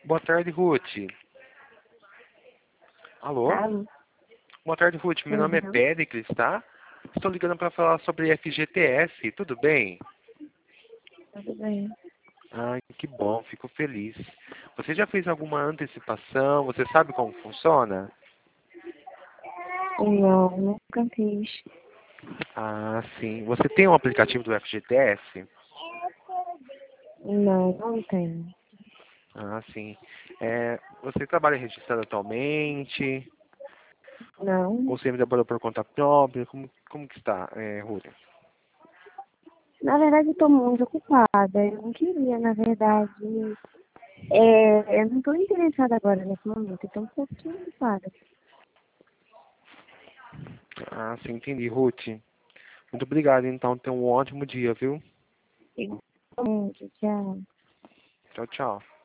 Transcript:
Boa tarde, Ruth. Alô? Alô? Boa tarde, Ruth. Meu nome é Uhum. Péricles, tá? Estou ligando para falar sobre FGTS. Tudo bem? Tudo bem. Ai, que bom. Fico feliz. Você já fez alguma antecipação? Você sabe como funciona? Não, nunca fiz. Ah, sim. Você tem um aplicativo do FGTS? Não, não tenho. Ah, sim. Você trabalha registrado atualmente? Não. Ou você ainda trabalhou por conta própria? Como que está, Ruth? Na verdade, eu estou muito ocupada. Eu não queria, na verdade. Eu não estou interessada agora nesse momento. Estou um pouquinho ocupada. Ah, sim, entendi, Ruth. Muito obrigado, então. Tenha um ótimo dia, viu? Igualmente, tchau. Tchau, tchau.